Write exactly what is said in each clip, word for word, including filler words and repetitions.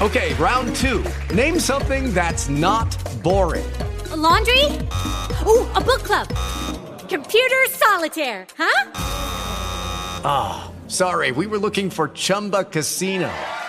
Okay, round two. Name something that's not boring. A laundry? Ooh, a book club. Computer solitaire, huh? Ah, oh, sorry, we were looking for Chumba Casino.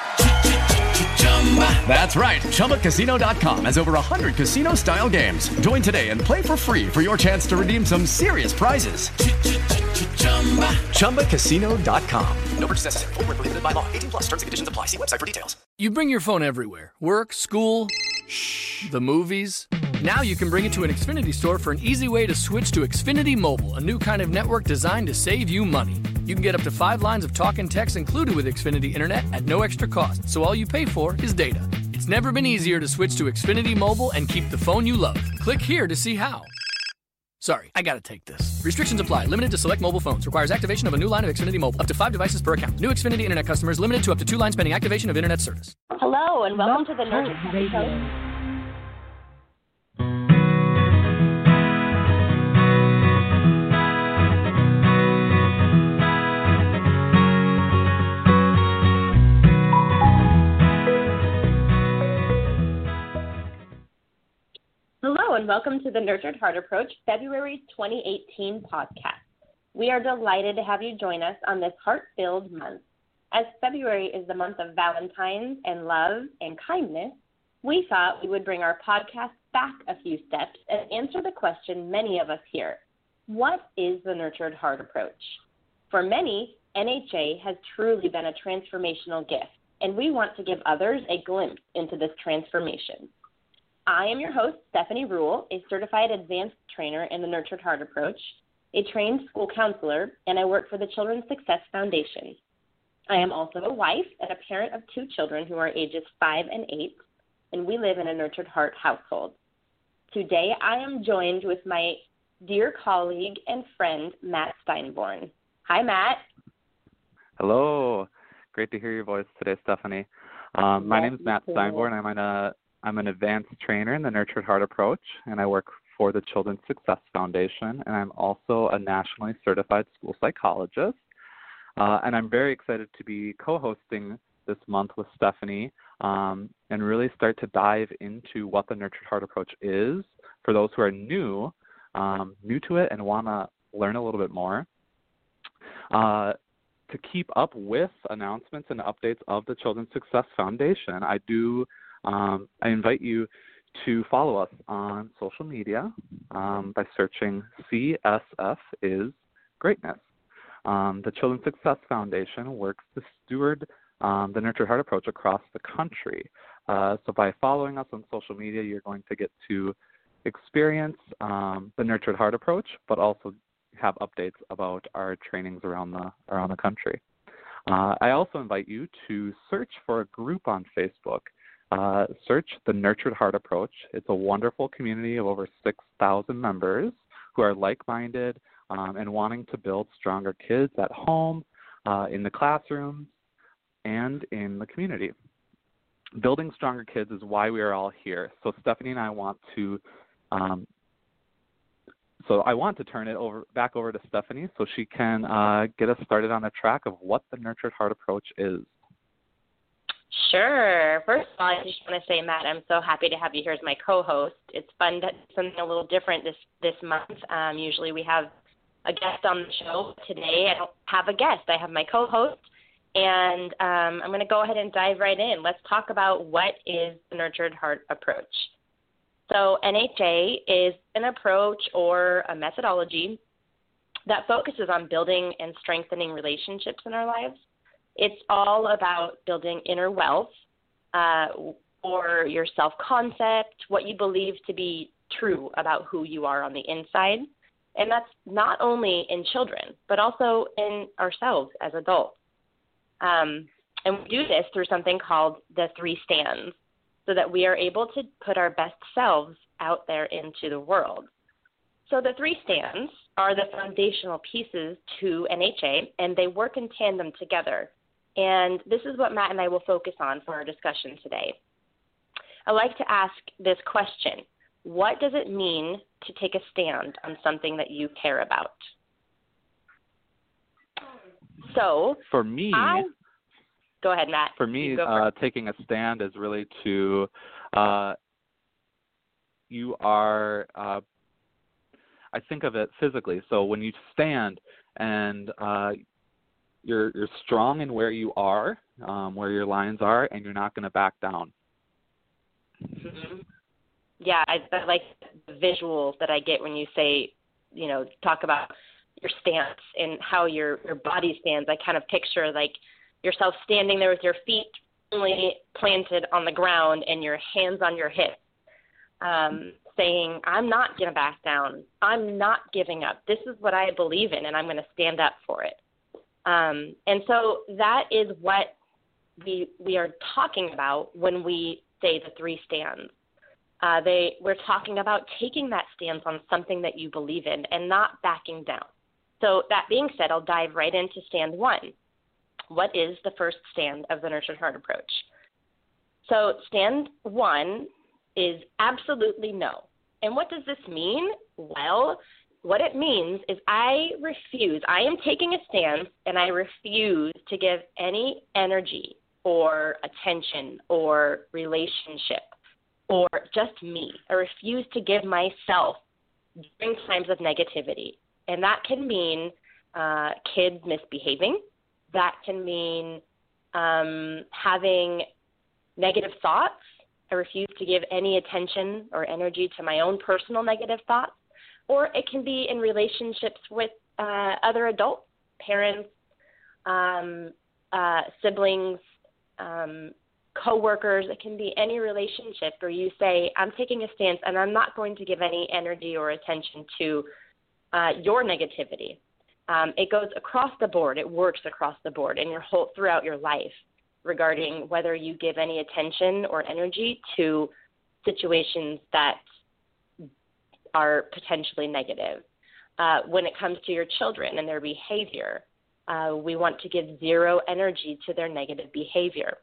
That's right, Chumba Casino dot com has over one hundred casino-style games. Join today and play for free for your chance to redeem some serious prizes. Chumba Casino dot com. No purchase necessary. Void where prohibited by law. eighteen plus terms and conditions apply. See website for details. You bring your phone everywhere. Work, school, shh, the movies. Now you can bring it to an Xfinity store for an easy way to switch to Xfinity Mobile, a new kind of network designed to save you money. You can get up to five lines of talk and text included with Xfinity Internet at no extra cost, so all you pay for is data. It's never been easier to switch to Xfinity Mobile and keep the phone you love. Click here to see how. Sorry, I gotta take this. Restrictions apply. Limited to select mobile phones. Requires activation of a new line of Xfinity Mobile. Up to five devices per account. New Xfinity Internet customers limited to up to two lines pending activation of Internet service. Hello, and welcome to the Nurtured Radio. Hello, and welcome to the Nurtured Heart Approach February twenty eighteen podcast. We are delighted to have you join us on this heart-filled month. As February is the month of Valentine's and love and kindness, we thought we would bring our podcast back a few steps and answer the question many of us hear: what is the Nurtured Heart Approach? For many, N H A has truly been a transformational gift, and we want to give others a glimpse into this transformation. I am your host, Stephanie Rule, a certified advanced trainer in the Nurtured Heart Approach, a trained school counselor, and I work for the Children's Success Foundation. I am also a wife and a parent of two children who are ages five and eight, and we live in a Nurtured Heart household. Today, I am joined with my dear colleague and friend, Matt Steinborn. Hi, Matt. Hello. Great to hear your voice today, Stephanie. Um, my yes, name is Matt Steinborn. I'm an uh, I'm an advanced trainer in the Nurtured Heart Approach, and I work for the Children's Success Foundation, and I'm also a nationally certified school psychologist. Uh, and I'm very excited to be co-hosting this month with Stephanie um, and really start to dive into what the Nurtured Heart Approach is for those who are new, um, new to it and want to learn a little bit more. Uh, to keep up with announcements and updates of the Children's Success Foundation, I do Um, I invite you to follow us on social media um, by searching C S F is Greatness. Um, the Children's Success Foundation works to steward um, the Nurtured Heart Approach across the country. Uh, so by following us on social media, you're going to get to experience um, the Nurtured Heart Approach, but also have updates about our trainings around the around the country. Uh, I also invite you to search for a group on Facebook. Uh, search the Nurtured Heart Approach. It's a wonderful community of over six thousand members who are like-minded um, and wanting to build stronger kids at home, uh, in the classrooms, and in the community. Building stronger kids is why we are all here. So Stephanie and I want to um, so I want to turn it over back over to Stephanie so she can uh, get us started on a track of what the Nurtured Heart Approach is. Sure. First of all, I just want to say, Matt, I'm so happy to have you here as my co-host. It's fun to do something a little different this, this month. Um, usually we have a guest on the show. Today I don't have a guest. I have my co-host, and um, I'm going to go ahead and dive right in. Let's talk about what is the Nurtured Heart Approach. So N H A is an approach or a methodology that focuses on building and strengthening relationships in our lives. It's all about building inner wealth uh, or your self-concept, what you believe to be true about who you are on the inside. And that's not only in children, but also in ourselves as adults. Um, and we do this through something called the three stands, so that we are able to put our best selves out there into the world. So the three stands are the foundational pieces to N H A, and they work in tandem together. And this is what Matt and I will focus on for our discussion today. I like to ask this question: what does it mean to take a stand on something that you care about? So for me, I, Go ahead, Matt. For me, uh, taking a stand is really to, uh, you are, uh, I think of it physically. So when you stand and uh, you're you're strong in where you are, um, where your lines are, and you're not going to back down. Mm-hmm. Yeah, I, I like the visuals that I get when you say, you know, talk about your stance and how your, your body stands. I kind of picture like yourself standing there with your feet firmly planted on the ground and your hands on your hips, um, saying, I'm not going to back down. I'm not giving up. This is what I believe in, and I'm going to stand up for it. Um, and so that is what we we are talking about when we say the three stands. Uh, they we're talking about taking that stance on something that you believe in and not backing down. So that being said, I'll dive right into stand one. What is the first stand of the Nurtured Heart approach? So stand one is absolutely no. And what does this mean? Well, what it means is I refuse, I am taking a stand, and I refuse to give any energy or attention or relationship or just me. I refuse to give myself during times of negativity. And that can mean uh, kids misbehaving. That can mean um, having negative thoughts. I refuse to give any attention or energy to my own personal negative thoughts. Or it can be in relationships with uh, other adults, parents, um, uh, siblings, um, coworkers. It can be any relationship where you say, I'm taking a stance and I'm not going to give any energy or attention to uh, your negativity. Um, it goes across the board. It works across the board in your whole throughout your life regarding whether you give any attention or energy to situations that are potentially negative. Uh, when it comes to your children and their behavior, uh, we want to give zero energy to their negative behavior.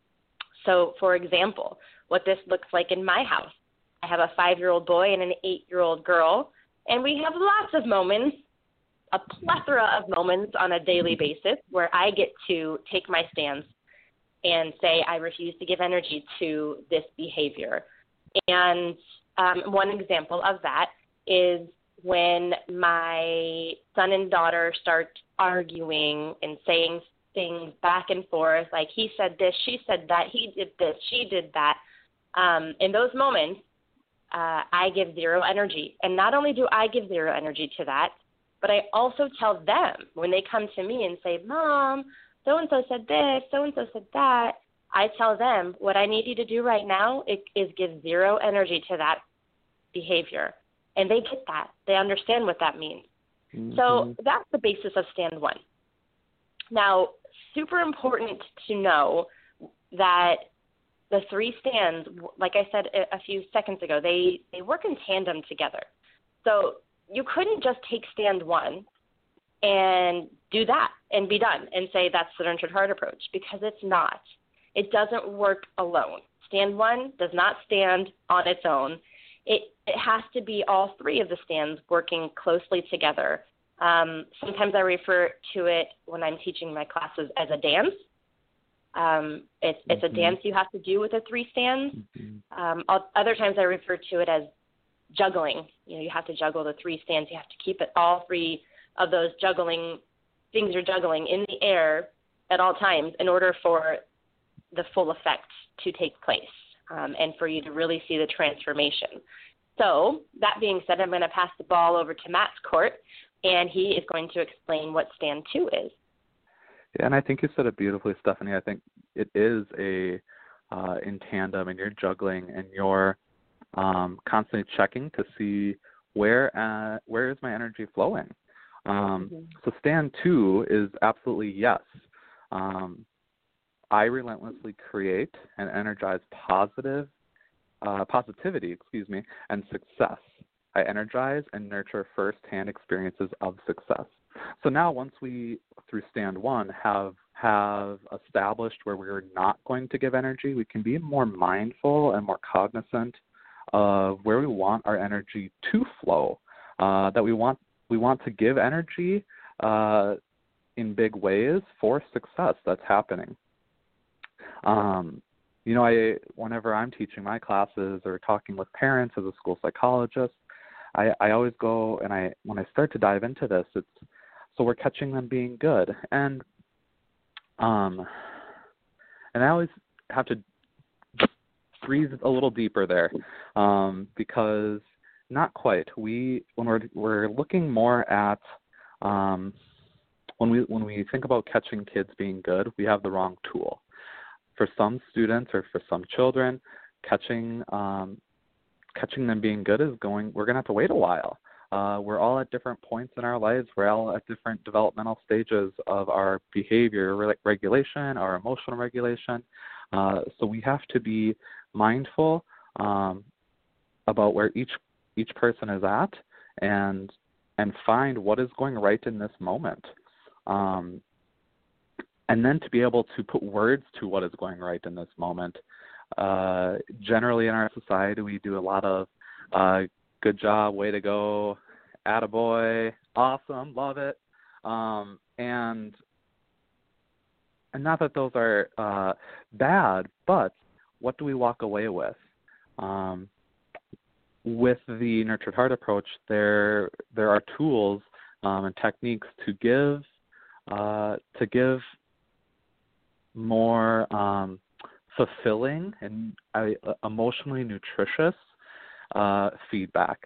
So, for example, what this looks like in my house, I have a five-year-old boy and an eight-year-old girl, and we have lots of moments, a plethora of moments on a daily basis where I get to take my stance and say I refuse to give energy to this behavior. And um, one example of that is when my son and daughter start arguing and saying things back and forth, like he said this, she said that, he did this, she did that. Um, in those moments, uh, I give zero energy. And not only do I give zero energy to that, but I also tell them when they come to me and say, Mom, so-and-so said this, so-and-so said that, I tell them what I need you to do right now is give zero energy to that behavior. And they get that. They understand what that means. Mm-hmm. So that's the basis of stand one. Now, super important to know that the three stands, like I said a few seconds ago, they, they work in tandem together. So you couldn't just take stand one and do that and be done and say that's the Nurtured Heart approach, because it's not. It doesn't work alone. Stand one does not stand on its own. It, it has to be all three of the stands working closely together. Um, sometimes I refer to it when I'm teaching my classes as a dance. Um, it's, mm-hmm. it's a dance you have to do with the three stands. Mm-hmm. Um, other times I refer to it as juggling. You know, you have to juggle the three stands. You have to keep it all three of those juggling things you're juggling in the air at all times in order for the full effect to take place um, and for you to really see the transformation. So that being said, I'm going to pass the ball over to Matt's court, and he is going to explain what stand two is. Yeah, and I think you said it beautifully, Stephanie. I think it is a uh, in tandem, and you're juggling, and you're um, constantly checking to see where uh, where is my energy flowing. Um, mm-hmm. So stand two is absolutely yes. Um, I relentlessly create and energize positive, uh, positivity, excuse me, and success. I energize and nurture firsthand experiences of success. So now once we, through stand one, have have established where we're not going to give energy, we can be more mindful and more cognizant of where we want our energy to flow, uh, that we want we want to give energy uh, in big ways for success that's happening. Um, you know, I whenever I'm teaching my classes or talking with parents as a school psychologist, I, I always go and I when I start to dive into this, it's so we're catching them being good, and um, and I always have to breathe a little deeper there, um, because not quite. We when we're we're looking more at um, when we when we think about catching kids being good, we have the wrong tool. For some students or for some children, catching um, catching them being good is going. We're going to have to wait a while. Uh, we're all at different points in our lives. We're all at different developmental stages of our behavior re- regulation, our emotional regulation. Uh, so we have to be mindful um, about where each each person is at, and and find what is going right in this moment. Um, And then to be able to put words to what is going right in this moment. Uh, generally in our society, we do a lot of uh, good job, way to go, attaboy, awesome, love it. Um, and and not that those are uh, bad, but what do we walk away with? Um, with the Nurtured Heart approach, there there are tools um, and techniques to give uh, to give more um, fulfilling and uh, emotionally nutritious uh, feedback.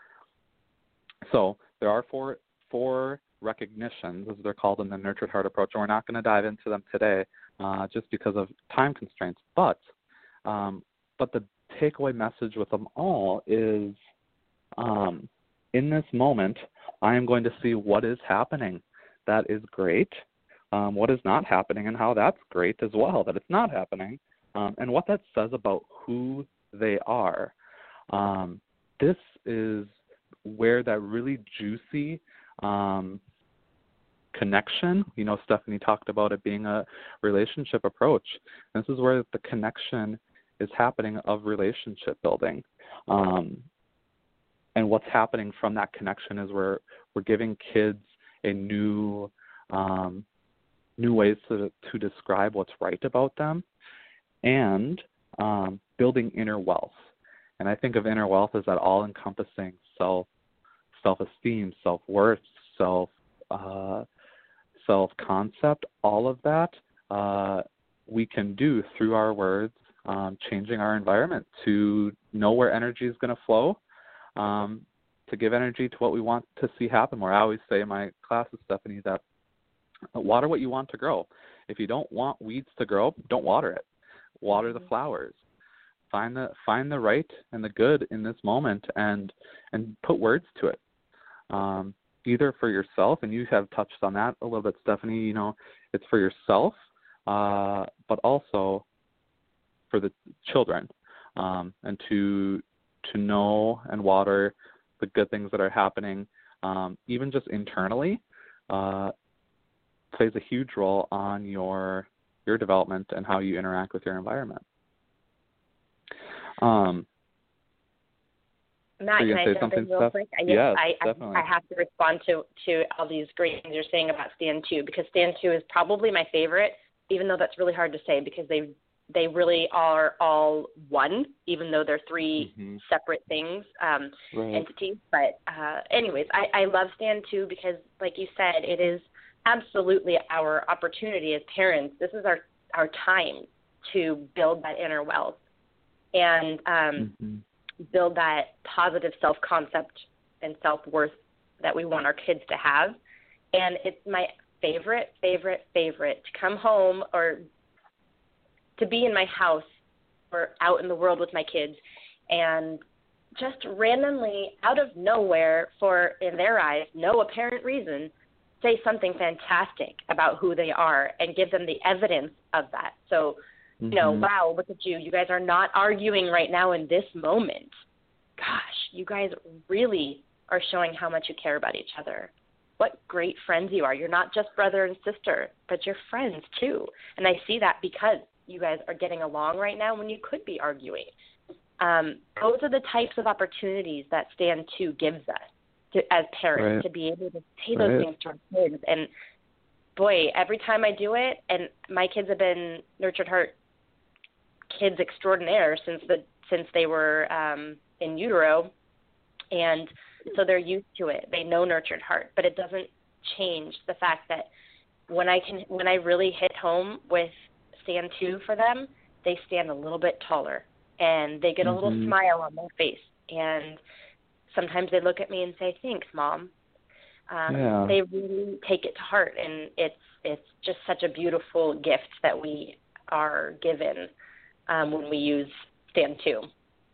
So there are four four recognitions, as they're called in the Nurtured Heart approach, and we're not going to dive into them today uh, just because of time constraints. But um, but the takeaway message with them all is, um, in this moment, I am going to see what is happening. That is great. Um, what is not happening, and how that's great as well, that it's not happening, um, and what that says about who they are. Um, this is where that really juicy um, connection, you know, Stephanie talked about it being a relationship approach. This is where the connection is happening of relationship building. Um, and what's happening from that connection is we're, we're giving kids a new um, new ways to, to describe what's right about them, and um, building inner wealth. And I think of inner wealth as that all-encompassing self, self-esteem, self-worth, self, uh, self-concept. All of that uh, we can do through our words, um, changing our environment to know where energy is going to flow, um, to give energy to what we want to see happen. Where I always say in my classes, Stephanie, that water what you want to grow. If you don't want weeds to grow, don't water it. Water the flowers. Find the find the right and the good in this moment, and and put words to it. Um, either for yourself, and you have touched on that a little bit, Stephanie. You know, it's for yourself, uh, but also for the children, um, and to to know and water the good things that are happening, um, even just internally. Uh, plays a huge role on your your development and how you interact with your environment. Um, Matt, can I jump in real quick? I, yes, I, definitely. I, I have to respond to, to all these great things you're saying about Stand two, because Stand two is probably my favorite, even though that's really hard to say, because they they really are all one, even though they're three mm-hmm. separate things, um, right. entities. But uh, anyways, I, I love Stand two because, like you said, it is absolutely our opportunity as parents. This is our, our time to build that inner wealth and um, mm-hmm. build that positive self-concept and self-worth that we want our kids to have. And it's my favorite, favorite, favorite to come home or to be in my house or out in the world with my kids and just randomly, out of nowhere, for, in their eyes, no apparent reason, say something fantastic about who they are and give them the evidence of that. So, you mm-hmm. know, wow, look at you. You guys are not arguing right now in this moment. Gosh, you guys really are showing how much you care about each other. What great friends you are. You're not just brother and sister, but you're friends too. And I see that because you guys are getting along right now when you could be arguing. Um, those are the types of opportunities that Stand two gives us. To, as parents, right. to be able to say those right. things to our kids. And boy, every time I do it, and my kids have been Nurtured Heart kids extraordinaire since the since they were um, in utero, and so they're used to it. They know Nurtured Heart, but it doesn't change the fact that when I can when I really hit home with Stand two for them, they stand a little bit taller and they get a mm-hmm. little smile on their face, and sometimes they look at me and say, "Thanks, Mom." Um, yeah. They really take it to heart, and it's it's just such a beautiful gift that we are given um, when we use Stand two.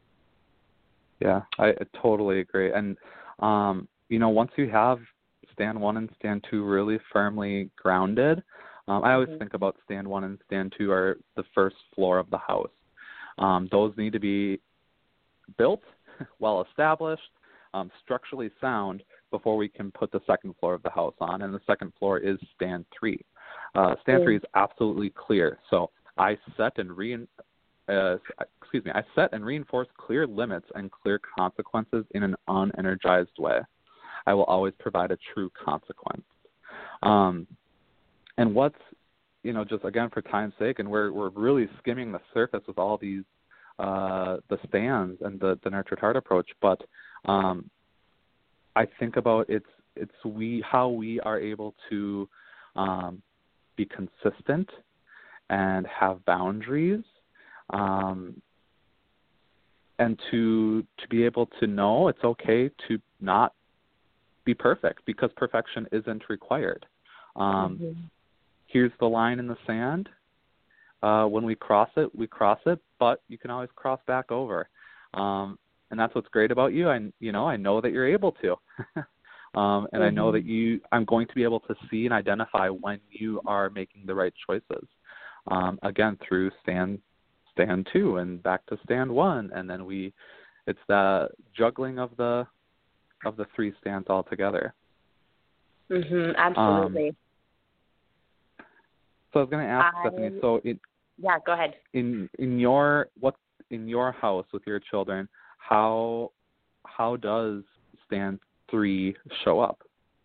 Yeah, I totally agree. And, um, you know, once you have Stand one and Stand two really firmly grounded, um, I always mm-hmm. think about Stand one and Stand two are the first floor of the house. Um, those need to be built, well established, um, structurally sound before we can put the second floor of the house on. And the second floor is Stand three. Uh, stand mm-hmm. three is absolutely clear. So I set and re uh, excuse me, I set and reinforce clear limits and clear consequences in an unenergized way. I will always provide a true consequence. Um, and what's, you know, just again for time's sake, and we're we're really skimming the surface with all these uh, the stands and the, the Nurtured Heart approach, but um, I think about it's it's we how we are able to um, be consistent and have boundaries, um, and to to be able to know it's okay to not be perfect, because perfection isn't required. Um, mm-hmm. Here's the line in the sand. Uh, when we cross it, we cross it, but you can always cross back over. Um, and that's what's great about you. I, you know, I know that you're able to. um, and mm-hmm. I know that you, I'm going to be able to see and identify when you are making the right choices. Um, again, through stand, stand two and back to stand one. And then we, it's the juggling of the, of the three stands all together. Mm-hmm, absolutely. Um, so I was going to ask I, Stephanie, so it, yeah, go ahead. In, in your, what, in your house with your children, how, how does stand three show up?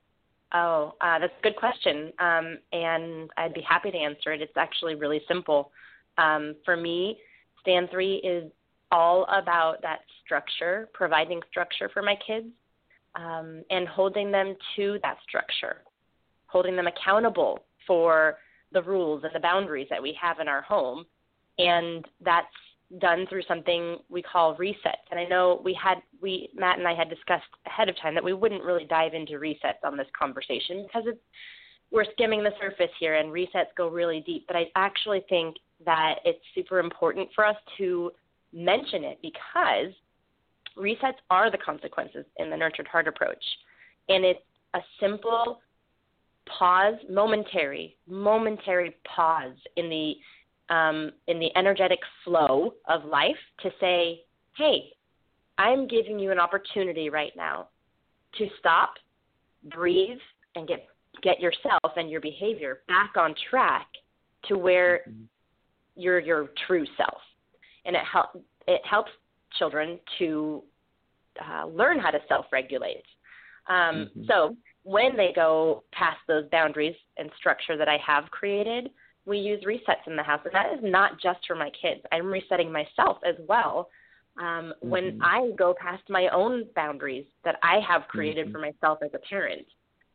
Oh, uh, that's a good question. Um, and I'd be happy to answer it. It's actually really simple. Um, for me, stand three is all about that structure, providing structure for my kids, um, and holding them to that structure, holding them accountable for the rules and the boundaries that we have in our home. And that's done through something we call resets. And I know we had, we, Matt and I had discussed ahead of time that we wouldn't really dive into resets on this conversation because it's, we're skimming the surface here and resets go really deep. But I actually think that it's super important for us to mention it because resets are the consequences in the Nurtured Heart approach. And it's a simple pause, momentary, momentary pause in the um, in the energetic flow of life to say, hey, I'm giving you an opportunity right now to stop, breathe, and get get yourself and your behavior back on track to where mm-hmm. you're your true self. And it help it helps children to uh, learn how to self-regulate. Um, mm-hmm. So when they go past those boundaries and structure that I have created, we use resets in the house. And that is not just for my kids. I'm resetting myself as well. Um, mm-hmm. When I go past my own boundaries that I have created mm-hmm. for myself as a parent,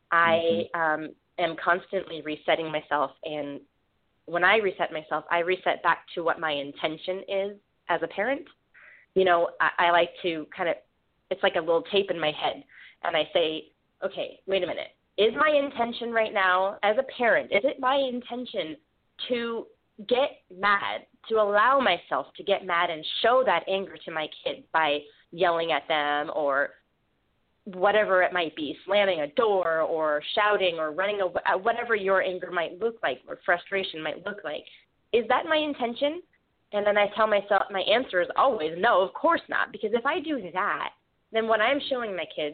I mm-hmm. um, am constantly resetting myself. And when I reset myself, I reset back to what my intention is as a parent. You know, I, I like to kind of, it's like a little tape in my head. And I say, okay, wait a minute. Is my intention right now as a parent, is it my intention to get mad, to allow myself to get mad and show that anger to my kids by yelling at them or whatever it might be, slamming a door or shouting or running away, whatever your anger might look like or frustration might look like? Is that my intention? And then I tell myself, my answer is always no, of course not. Because if I do that, then what I'm showing my kids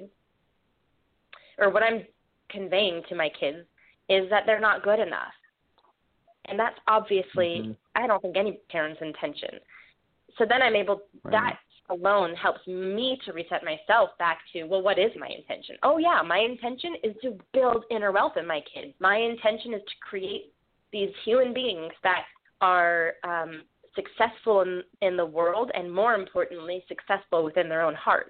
or what I'm conveying to my kids is that they're not good enough. And that's obviously, mm-hmm. I don't think any parent's intention. So then I'm able, right. that alone helps me to reset myself back to, well, what is my intention? Oh, yeah, my intention is to build inner wealth in my kids. My intention is to create these human beings that are um, successful in, in the world, and more importantly, successful within their own heart.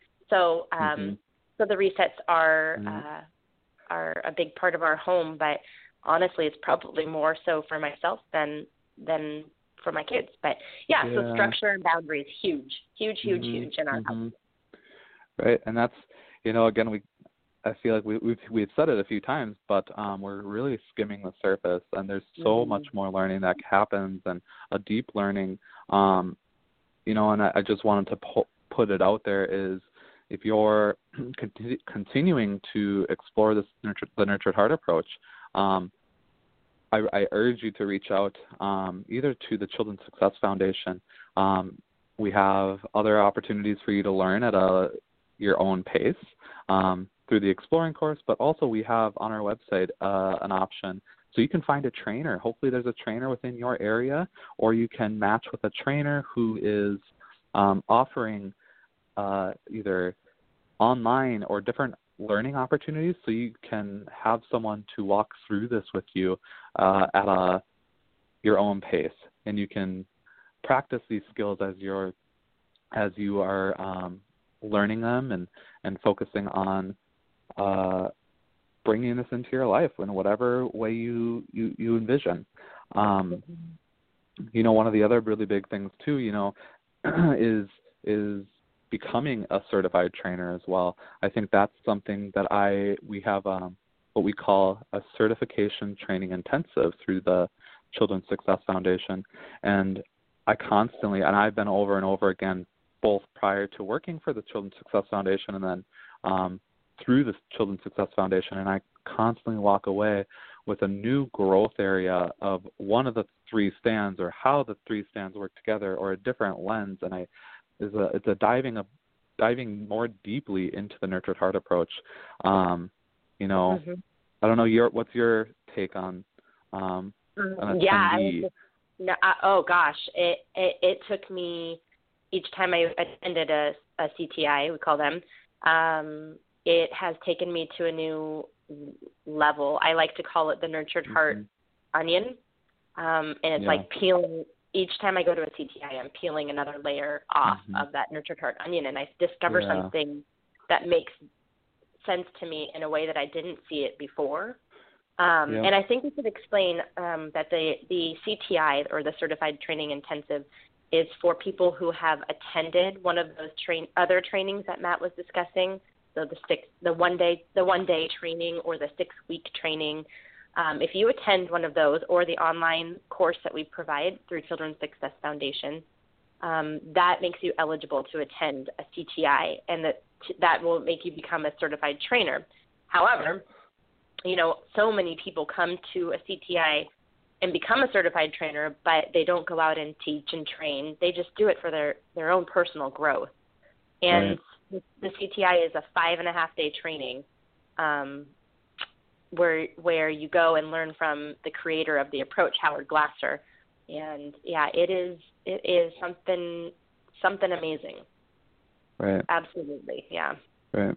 So, um, mm-hmm. so the resets are mm-hmm. uh, are a big part of our home, but honestly, it's probably more so for myself than than for my kids. But yeah, yeah. so structure and boundaries, huge, huge, huge, mm-hmm. huge in our mm-hmm. house. Right, and that's, you know, again, we I feel like we, we've we've said it a few times, but um, we're really skimming the surface, and there's so mm-hmm. much more learning that happens, and a deep learning. Um, you know, and I, I just wanted to po- put it out there is, if you're con- continuing to explore this nurture, the Nurtured Heart approach, um, I, I urge you to reach out um, either to the Children's Success Foundation. Um, we have other opportunities for you to learn at a your own pace um, through the Exploring course, but also we have on our website uh, an option so you can find a trainer. Hopefully there's a trainer within your area, or you can match with a trainer who is um, offering Uh, either online or different learning opportunities, so you can have someone to walk through this with you uh, at a your own pace, and you can practice these skills as you're as you are um, learning them and and focusing on uh, bringing this into your life in whatever way you you, you envision. Um, you know, one of the other really big things too, you know, is is becoming a certified trainer as well. I think that's something that I we have um, what we call a certification training intensive through the Children's Success Foundation, and I constantly, and I've been over and over again, both prior to working for the Children's Success Foundation and then um, through the Children's Success Foundation, and I constantly walk away with a new growth area of one of the three stands, or how the three stands work together, or a different lens, and I is a it's a diving a diving more deeply into the Nurtured Heart approach. Um, you know, mm-hmm. I don't know your what's your take on um, on yeah. I just, no, I, oh gosh, it, it it took me each time I attended a, a C T I, we call them. Um, it has taken me to a new level. I like to call it the Nurtured Heart mm-hmm. onion, um, and it's yeah. like peeling. Each time I go to a C T I, I'm peeling another layer off mm-hmm. of that Nurtured Heart onion, and I discover yeah. something that makes sense to me in a way that I didn't see it before. Um, yeah. And I think we should explain um, that the, the C T I, or the Certified Training Intensive, is for people who have attended one of those train other trainings that Matt was discussing. So the six, the one day, the one day training, or the six week training. Um, if you attend one of those, or the online course that we provide through Children's Success Foundation, um, that makes you eligible to attend a C T I, and that that will make you become a certified trainer. However, you know, so many people come to a C T I and become a certified trainer, but they don't go out and teach and train. They just do it for their, their own personal growth. And right. the C T I is a five and a half day training, um, where where you go and learn from the creator of the approach, Howard Glasser. And yeah, it is it is something something amazing. Right. Absolutely, yeah. Right.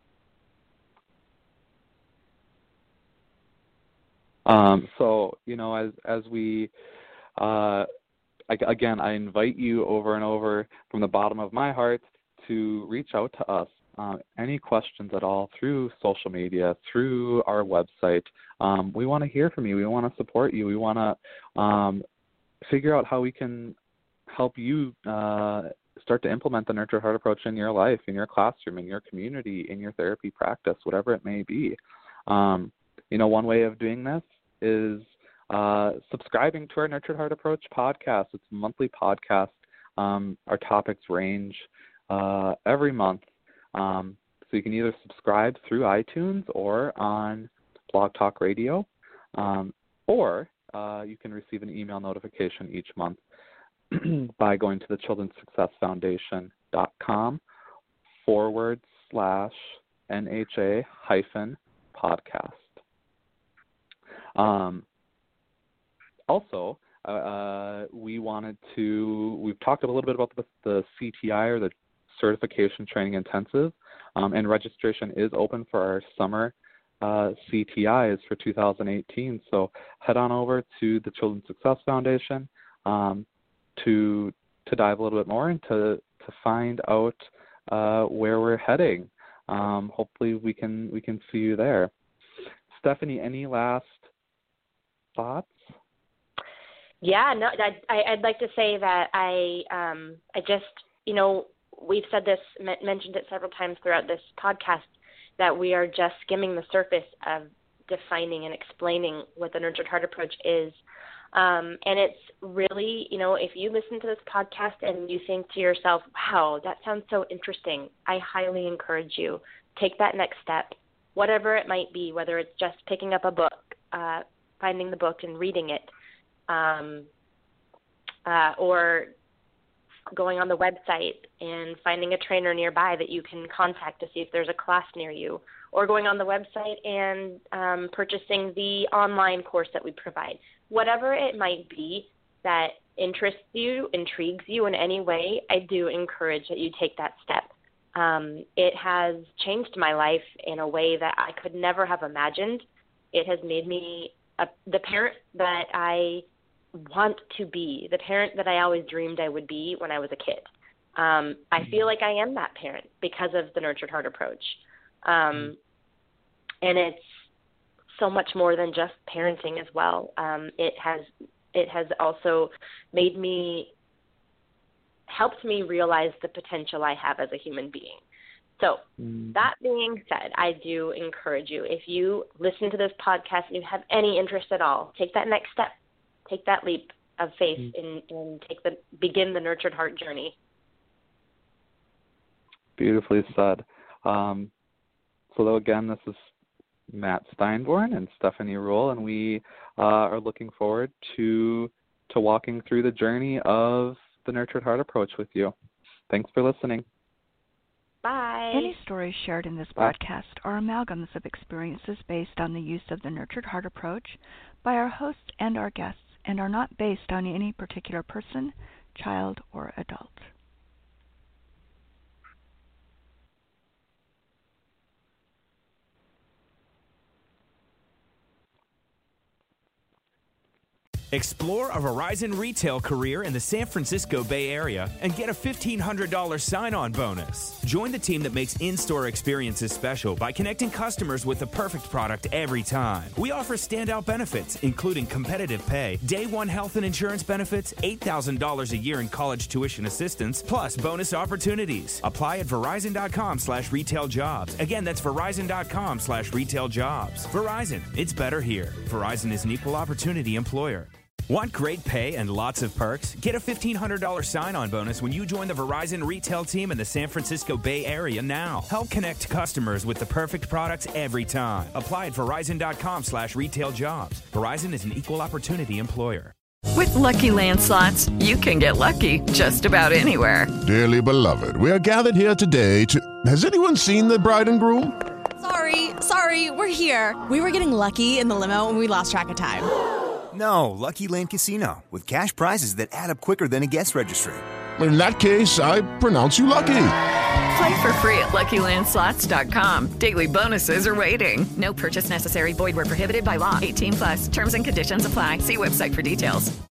Um, so, you know, as as we uh, I, again, I invite you over and over from the bottom of my heart to reach out to us. Uh, any questions at all through social media, through our website. Um, we want to hear from you. We want to support you. We want to um, figure out how we can help you uh, start to implement the Nurtured Heart approach in your life, in your classroom, in your community, in your therapy practice, whatever it may be. Um, you know, one way of doing this is uh, subscribing to our Nurtured Heart approach podcast. It's a monthly podcast. Um, our topics range uh, every month. Um, so you can either subscribe through iTunes or on Blog Talk Radio, um, or uh, you can receive an email notification each month by going to the Children's Success Foundation dot com forward slash NHA hyphen podcast. Um, also, uh, we wanted to, we've talked a little bit about the, the C T I, or the Certification Training Intensive, um, and registration is open for our summer uh, C T Is for two thousand eighteen. So head on over to the Children's Success Foundation, um, to to dive a little bit more and to, to find out uh, where we're heading. Um, hopefully we can we can see you there. Stephanie, any last thoughts? Yeah, no, I, I'd like to say that I um, I just, you know, we've said this, mentioned it several times throughout this podcast, that we are just skimming the surface of defining and explaining what the Nurtured Heart approach is. Um, and it's really, you know, if you listen to this podcast and you think to yourself, wow, that sounds so interesting, I highly encourage you, take that next step, whatever it might be, whether it's just picking up a book, uh, finding the book and reading it, um, uh, or going on the website and finding a trainer nearby that you can contact to see if there's a class near you, or going on the website and um, purchasing the online course that we provide. Whatever it might be that interests you, intrigues you in any way, I do encourage that you take that step. Um, it has changed my life in a way that I could never have imagined. It has made me a, the parent that I want to be, the parent that I always dreamed I would be when I was a kid. Um, I feel like I am that parent because of the Nurtured Heart approach. Um, and it's so much more than just parenting as well. Um, it has it has also made me, helped me realize the potential I have as a human being. So mm. that being said, I do encourage you, if you listen to this podcast and you have any interest at all, take that next step. Take that leap of faith mm. and, and take the begin the Nurtured Heart journey. Beautifully said. Um, so again, this is Matt Steinborn and Stephanie Ruhl, and we uh, are looking forward to to walking through the journey of the Nurtured Heart approach with you. Thanks for listening. Bye. Any stories shared in this podcast are amalgams of experiences based on the use of the Nurtured Heart approach by our hosts and our guests, and are not based on any particular person, child, or adult. Explore a Verizon retail career in the San Francisco Bay Area and get a fifteen hundred dollars sign-on bonus. Join the team that makes in-store experiences special by connecting customers with the perfect product every time. We offer standout benefits, including competitive pay, day one health and insurance benefits, eight thousand dollars a year in college tuition assistance, plus bonus opportunities. Apply at Verizon.com slash retail jobs. Again, that's Verizon.com slash retail jobs. Verizon, it's better here. Verizon is an equal opportunity employer. Want great pay and lots of perks? Get a fifteen hundred dollars sign-on bonus when you join the Verizon retail team in the San Francisco Bay Area now. Help connect customers with the perfect products every time. Apply at Verizon.com slash retail jobs. Verizon is an equal opportunity employer. With Lucky Land Slots, you can get lucky just about anywhere. Dearly beloved, we are gathered here today to... Has anyone seen the bride and groom? Sorry, sorry, we're here. We were getting lucky in the limo and we lost track of time. No, Lucky Land Casino, with cash prizes that add up quicker than a guest registry. In that case, I pronounce you lucky. Play for free at Lucky Land Slots dot com. Daily bonuses are waiting. No purchase necessary. Void where prohibited by law. eighteen plus. Terms and conditions apply. See website for details.